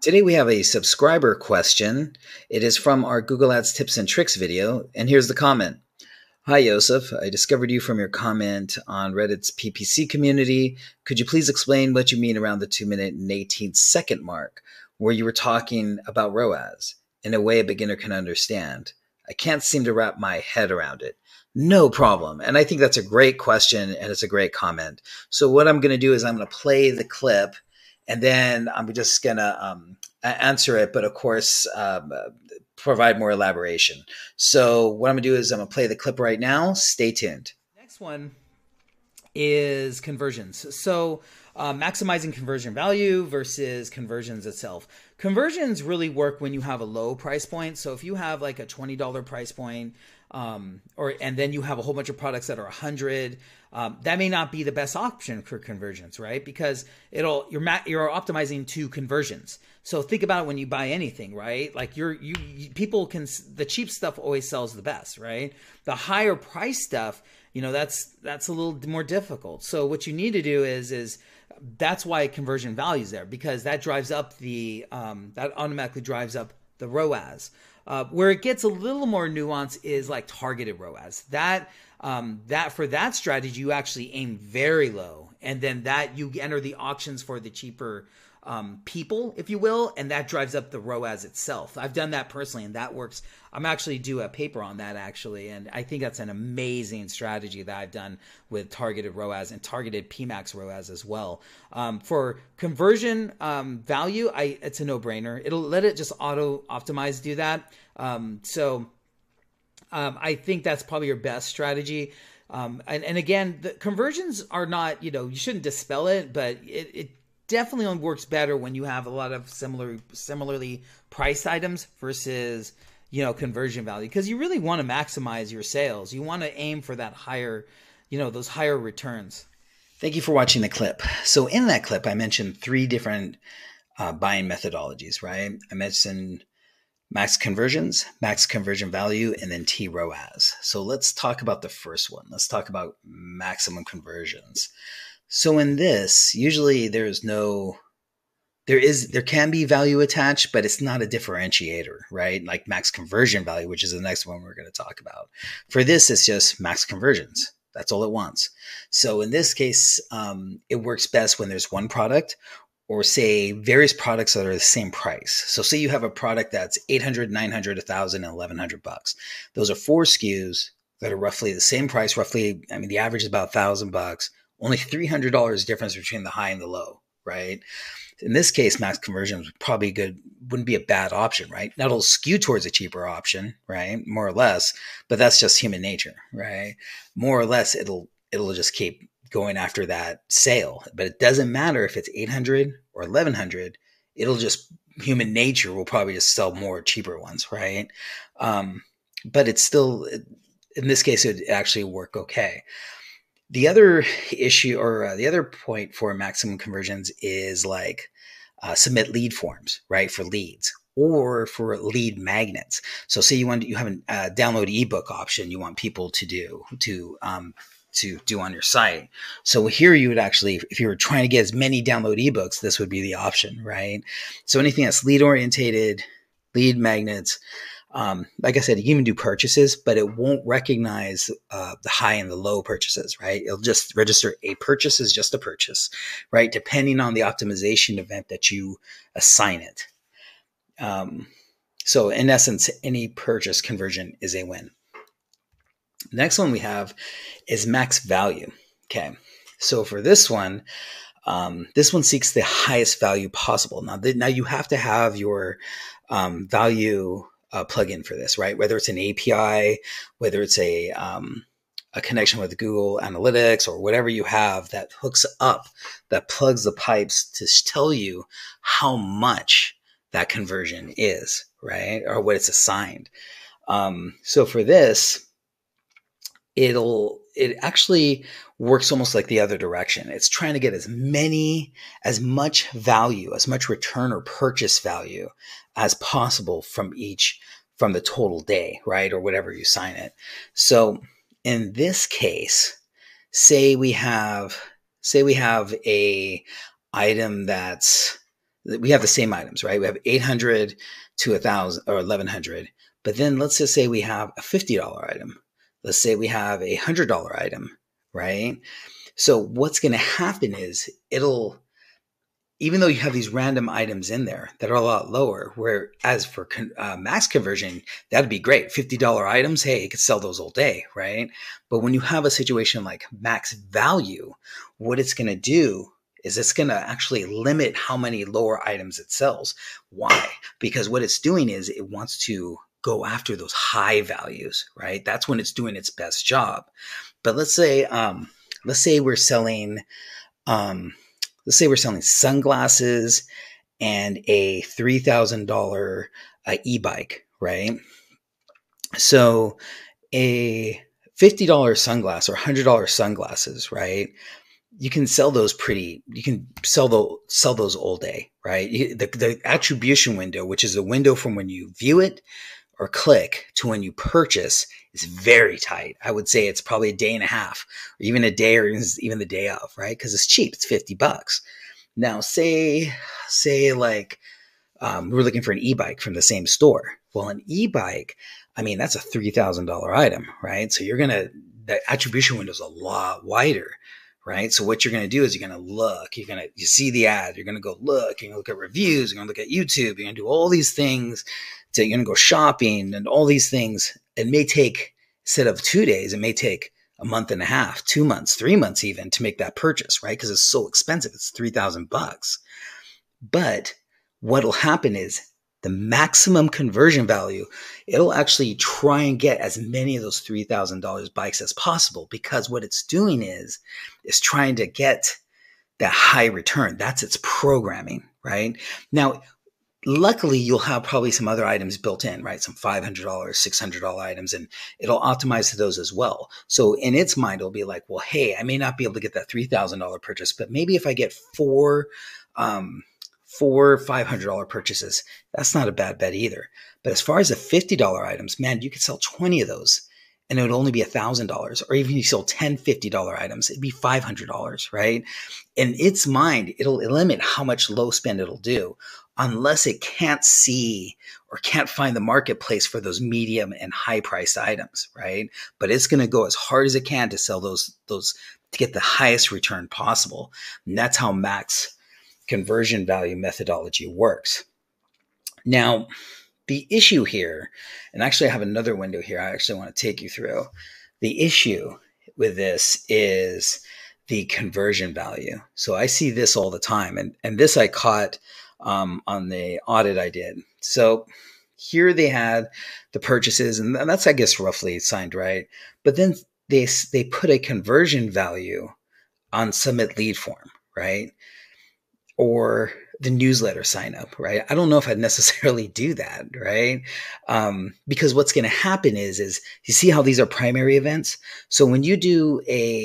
Today we have a subscriber question. It is from our Google Ads tips and tricks video, and here's the comment. Hi, Joseph. I discovered you from your comment on Reddit's PPC community. Could you please explain what you mean around the 2-minute and 18-second mark, where you were talking about ROAS in a way a beginner can understand? I can't seem to wrap my head around it. No problem. And I think that's a great question, and it's a great comment. So what I'm going to do is I'm going to play the clip, and then I'm just going to answer it, but of course, provide more elaboration. So what I'm going to do is I'm going to play the clip right now. Stay tuned. Next one is conversions. So maximizing conversion value versus conversions itself. Conversions really work when you have a low price point. So if you have like a $20 price point, and then you have a whole bunch of products that are 100, that may not be the best option for conversions, right? Because you're optimizing to conversions. So think about it when you buy anything, right? Like the cheap stuff always sells the best, right? The higher price stuff, that's a little more difficult. So what you need to do is that's why conversion value is there, because that drives up that automatically drives up the ROAS. Where it gets a little more nuanced is like targeted ROAS. That for that strategy, you actually aim very low, and then that you enter the auctions for the cheaper people, if you will, and that drives up the ROAS itself. I've done that personally, and that works. I'm actually do a paper on that actually, and I think that's an amazing strategy that I've done with targeted ROAS and targeted PMAX ROAS as well. For conversion value, it's a no-brainer. It'll let it just auto-optimize do that. I think that's probably your best strategy. And again, the conversions are not, you shouldn't dispel it, but it definitely only works better when you have a lot of similarly priced items versus, conversion value, because you really want to maximize your sales. You want to aim for that higher, those higher returns. Thank you for watching the clip. So in that clip, I mentioned 3 different buying methodologies, right? I mentioned max conversions, max conversion value, and then TROAS. So let's talk about the first one. Let's talk about maximum conversions. So in this, usually there can be value attached, but it's not a differentiator, right? Like max conversion value, which is the next one we're going to talk about. For this, it's just max conversions. That's all it wants. So in this case, it works best when there's one product, or say various products that are the same price. So say you have a product that's 800, 900, 1,000, and 1,100 bucks. Those are 4 SKUs that are roughly the same price. The average is about 1,000 bucks. Only $300 difference between the high and the low, right? In this case, max conversion is probably wouldn't be a bad option, right? Now it'll skew towards a cheaper option, right? More or less, but that's just human nature, right? More or less, it'll just keep going after that sale, but it doesn't matter if it's 800 or 1,100. Human nature will probably just sell more cheaper ones, right? But it's still, in this case, it would actually work okay. The other issue, or the other point for maximum conversions is like submit lead forms, right, for leads, or for lead magnets. So say you have a download ebook option you want people to do on your site. So here you would actually, if you were trying to get as many download ebooks, this would be the option, right? So anything that's lead orientated, lead magnets, like I said, you can even do purchases, but it won't recognize the high and the low purchases, right? It'll just register a purchase as just a purchase, right? Depending on the optimization event that you assign it. So in essence, any purchase conversion is a win. The next one we have is max value. Okay. So for this one seeks the highest value possible. Now you have to have your value plugin for this, right? Whether it's an API, whether it's a connection with Google Analytics, or whatever you have that hooks up, that plugs the pipes to tell you how much that conversion is, right? Or what it's assigned. So for this, it actually works almost like the other direction. It's trying to get as much value, as much return or purchase value as possible from the total day, right? Or whatever you sign it. So in this case, say we have a item that's we have the same items, right? We have 800 to 1,000 or 1,100. But then let's just say we have a $50 item. Let's say we have a $100 item, right? So what's going to happen is even though you have these random items in there that are a lot lower, whereas for max conversion, that'd be great. $50 items, hey, you could sell those all day, right? But when you have a situation like max value, what it's going to do is it's going to actually limit how many lower items it sells. Why? Because what it's doing is it wants to go after those high values, right? That's when it's doing its best job. But let's say we're selling, sunglasses and a $3,000 e-bike, right? So a $50 sunglass or $100 sunglasses, right? You can sell those those all day, right? The attribution window, which is a window from when you view it or click to when you purchase, is very tight. I would say it's probably a day and a half, or even a day, or even the day of, right? Because it's cheap. It's $50. Now, say like we're looking for an e-bike from the same store. Well, an e-bike, I mean, that's a $3,000 item, right? So the attribution window is a lot wider, right? So what you're going to do is you're going to look, you see the ad, you're going to go look, you're going to look at reviews, you're going to look at YouTube, you're going to do all these things. So you're going to go shopping and all these things. It may take, instead of 2 days, it may take a month and a half, 2 months, 3 months even to make that purchase, right? Because it's so expensive. It's $3,000. But what'll happen is the maximum conversion value, it'll actually try and get as many of those $3,000 bikes as possible, because what it's doing is trying to get that high return. That's its programming, right? Now, luckily, you'll have probably some other items built in, right? Some $500, $600 items, and it'll optimize to those as well. So in its mind, it'll be like, well, hey, I may not be able to get that $3,000 purchase, but maybe if I get four $500 purchases, that's not a bad bet either. But as far as the $50 items, man, you could sell 20 of those and it would only be $1,000. Or even if you sold 10 $50 items, it'd be $500, right? In its mind, it'll limit how much low spend it'll do, unless it can't see or can't find the marketplace for those medium and high priced items, right? But it's going to go as hard as it can to sell those to get the highest return possible. And that's how max conversion value methodology works. Now, the issue here, and actually I have another window here I actually want to take you through. The issue with this is the conversion value. So I see this all the time, and this I caught on the audit I did. So here they had the purchases, and that's, I guess, roughly signed right. But then they put a conversion value on submit lead form, right? Or the newsletter sign up, right? I don't know if I'd necessarily do that, right? Because what's going to happen is you see how these are primary events. So when you do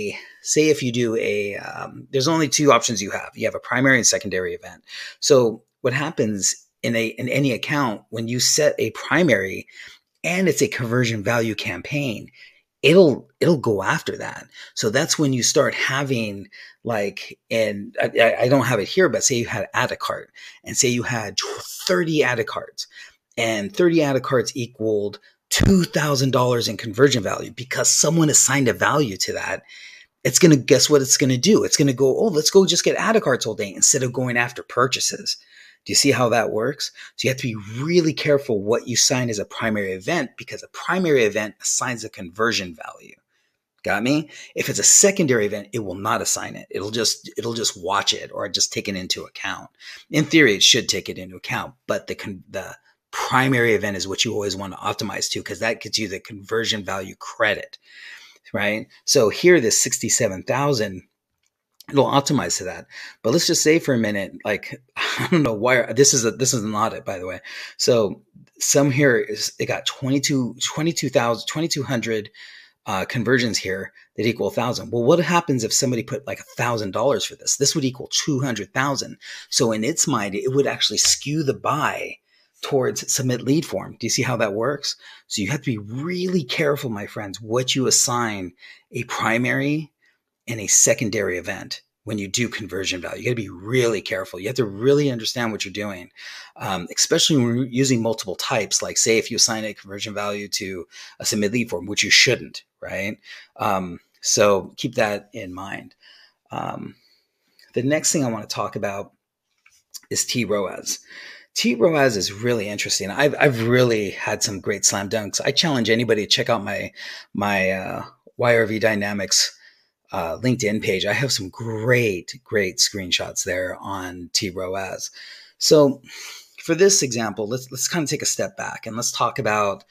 there's only two options you have. You have a primary and secondary event. So what happens in any account, when you set a primary and it's a conversion value campaign, it'll go after that. So that's when you start having and I don't have it here, but say you had add a cart, and say you had 30 add a carts, and 30 add a carts equaled $2,000 in conversion value because someone assigned a value to that. It's going to, guess what it's going to do? It's going to go, oh, let's go just get add a carts all day instead of going after purchases. Do you see how that works? So you have to be really careful what you sign as a primary event, because a primary event assigns a conversion value. Got me? If it's a secondary event, it will not assign it. It'll just watch it or just take it into account. In theory, it should take it into account, but the primary event is what you always want to optimize to, because that gets you the conversion value credit, right? So here, this 67,000, it'll optimize to that. But let's just say for a minute, I don't know why this is an audit, by the way. So some here it got 2,200 conversions here that equal 1,000. Well, what happens if somebody put $1,000 for this? This would equal 200,000. So in its mind, it would actually skew the buy towards submit lead form. Do you see how that works? So you have to be really careful, my friends, what you assign a primary and a secondary event. when you do conversion value. You got to be really careful. You have to really understand what you're doing, especially when you're using multiple types. Like say if you assign a conversion value to a submit lead form, which you shouldn't, right? So keep that in mind. The next thing I want to talk about is TROAS. TROAS is really interesting. I've really had some great slam dunks. I challenge anybody to check out my YRV Dynamics LinkedIn page. I have some great screenshots there on TROAS. So for this example, let's kind of take a step back and let's talk about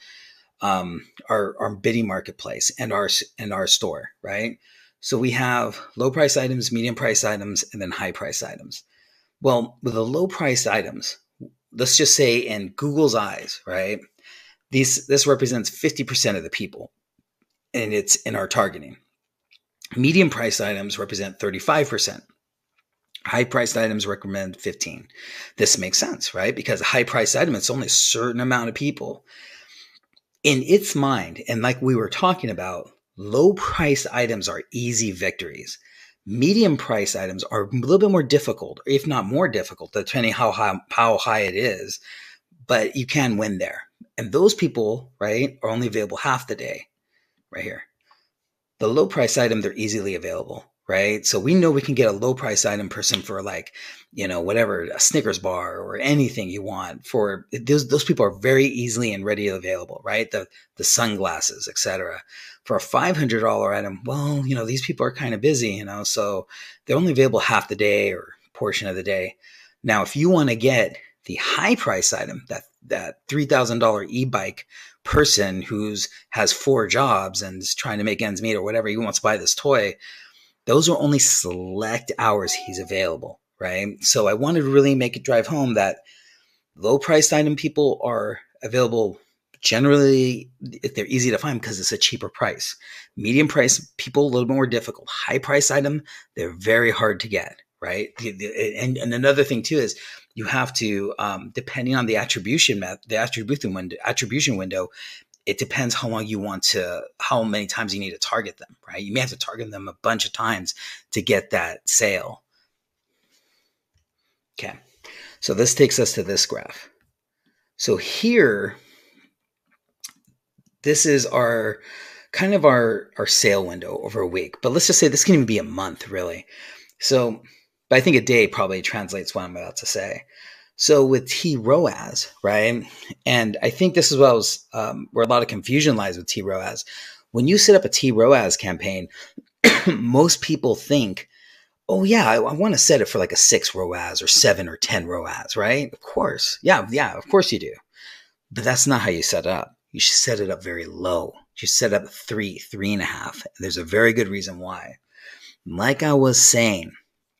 our bidding marketplace and our store, right? So we have low price items, medium price items, and then high price items. Well, with the low price items, let's just say in Google's eyes, right? This represents 50% of the people, and it's in our targeting. Medium price items represent 35%. High priced items recommend 15. This makes sense, right? Because a high priced item, it's only a certain amount of people. In its mind, and like we were talking about, low priced items are easy victories. Medium price items are a little bit more difficult, if not more difficult, depending how high it is, but you can win there. And those people, right, are only available half the day right here. The low price item, they're easily available, right? So we know we can get a low price item person for like, whatever, a Snickers bar or anything you want. For those people are very easily and readily available, right? The sunglasses, etc. For a $500 item, well, these people are kind of busy, so they're only available half the day or portion of the day. Now, if you want to get the high price item, that $3,000 e-bike person has 4 jobs and is trying to make ends meet or whatever, he wants to buy this toy, those are only select hours he's available, right? So I wanted to really make it drive home that low priced item people are available generally if they're easy to find because it's a cheaper price. Medium price people, a little bit more difficult. High price item, they're very hard to get, right? And another thing too is you have to, depending on the attribution window, it depends how many times you need to target them, right? You may have to target them a bunch of times to get that sale. Okay. So this takes us to this graph. So here, this is our sale window over a week, but let's just say this can even be a month really. So, but I think a day probably translates what I'm about to say. So with TROAS, right? And I think this is where a lot of confusion lies with TROAS. When you set up a TROAS campaign, most people think, oh yeah, I want to set it for like a 6 ROAS or 7 or 10 ROAS, right? Of course. Yeah, of course you do. But that's not how you set it up. You should set it up very low. You set up 3.5. There's a very good reason why. Like I was saying,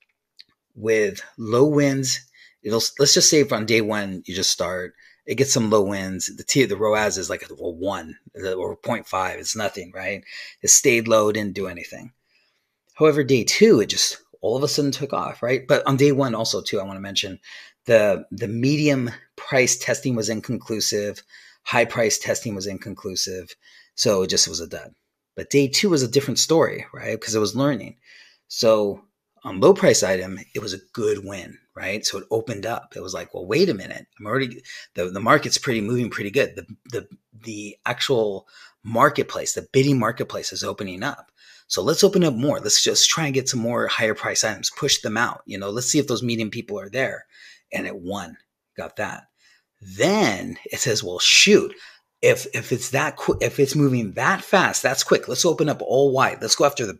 with low wins, let's just say if on day 1 you just start, it gets some low wins. The ROAS is like a 1 or 0.5. It's nothing, right? It stayed low, didn't do anything. However, day 2, it just all of a sudden took off, right? But on day 1 also too, I want to mention the medium price testing was inconclusive. High price testing was inconclusive. So it just was a dud. But day 2 was a different story, right? Because it was learning. So on low price item, it was a good win, right? So it opened up. It was like, well, wait a minute. The market's moving pretty good. The actual marketplace, the bidding marketplace is opening up. So let's open up more. Let's just try and get some more higher price items, push them out. Let's see if those medium people are there. And it won, got that. Then it says, well, shoot, if it's moving that fast, that's quick. Let's open up all wide. Let's go after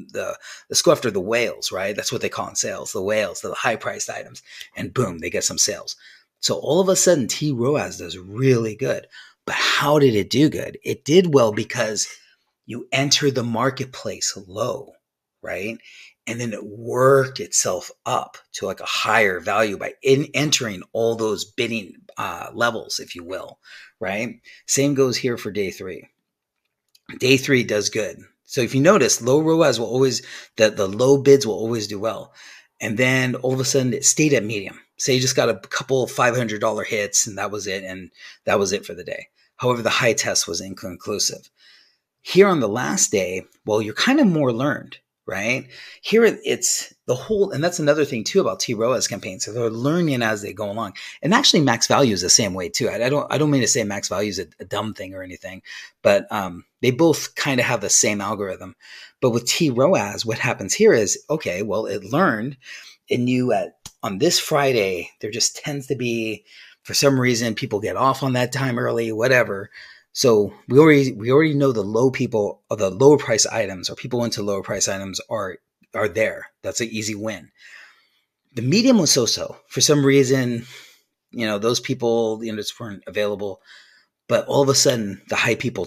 the whales, right? That's what they call in sales, the whales, the high priced items, and boom, they get some sales. So all of a sudden, TROAS does really good. But how did it do good? It did well because you enter the marketplace low, right? And then it worked itself up to like a higher value by entering all those bidding levels, if you will, right? Same goes here for day 3. Day 3 does good. So if you notice, low ROAS will always, the low bids will always do well. And then all of a sudden it stayed at medium. Say you just got a couple $500 hits and that was it. And that was it for the day. However, the high test was inconclusive. Here on the last day, well, you're kind of more learned, right? Here it's the whole, and that's another thing too about T-ROAS campaigns. So they're learning as they go along. And actually max value is the same way too. I don't mean to say max value is a dumb thing or anything, but they both kind of have the same algorithm. But with T-ROAS, what happens here is, okay, well, it learned, and you on this Friday, there just tends to be, for some reason, people get off on that time early, whatever. So we already know the lower price items, or people into lower price items are there. That's an easy win. The medium was so-so. For some reason, those people, just weren't available. But all of a sudden, the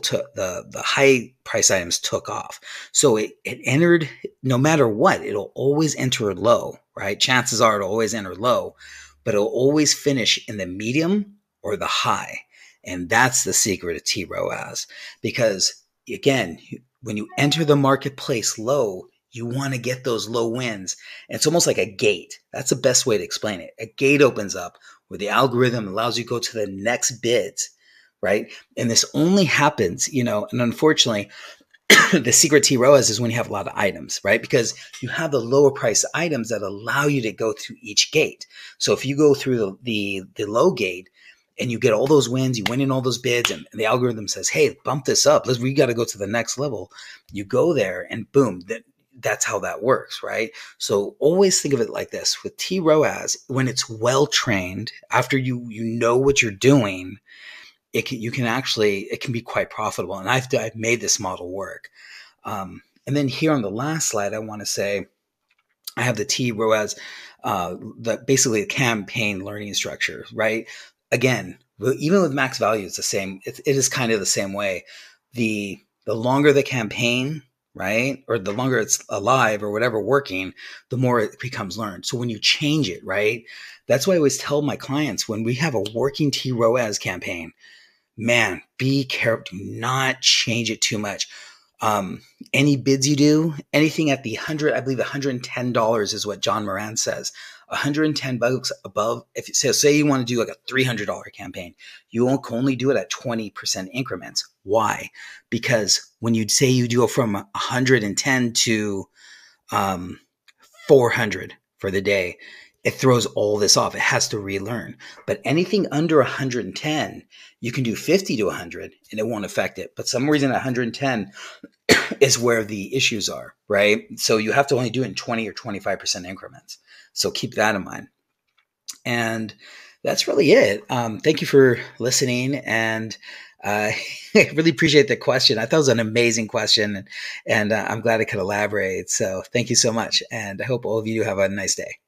high price items took off. So it entered, no matter what, it'll always enter low, right? Chances are it'll always enter low, but it'll always finish in the medium or the high. And that's the secret of T-ROAS. Because again, when you enter the marketplace low, you want to get those low wins. And it's almost like a gate. That's the best way to explain it. A gate opens up where the algorithm allows you to go to the next bids, right? And this only happens, and unfortunately, the secret T-ROAS is when you have a lot of items, right? Because you have the lower price items that allow you to go through each gate. So if you go through the low gate and you get all those wins, you win in all those bids, and the algorithm says, hey, bump this up. We got to go to the next level. You go there and boom, that's how that works, right? So always think of it like this. With T-ROAS, when it's well trained, after you know what you're doing, it can be quite profitable. And I've made this model work. And then here on the last slide, I want to say I have the T-ROAS, basically the campaign learning structure, right? Again, even with max value, it's the same. It is kind of the same way. The longer the campaign, right, or the longer it's alive or whatever working, the more it becomes learned. So when you change it, right, that's why I always tell my clients when we have a working T-ROAS campaign, man, be careful. Do not change it too much. Any bids you do, anything at the I believe $110 is what John Moran says. $110 above. If say you want to do like a $300 campaign, you won't only do it at 20% increments. Why? Because when you say you do it from 110 to 400 for the day, it throws all this off. It has to relearn. But anything under 110, you can do 50 to 100 and it won't affect it. But some reason 110 is where the issues are, right? So you have to only do it in 20 or 25% increments. So keep that in mind. And that's really it. Thank you for listening. And I really appreciate the question. I thought it was an amazing question, and I'm glad I could elaborate. So thank you so much. And I hope all of you have a nice day.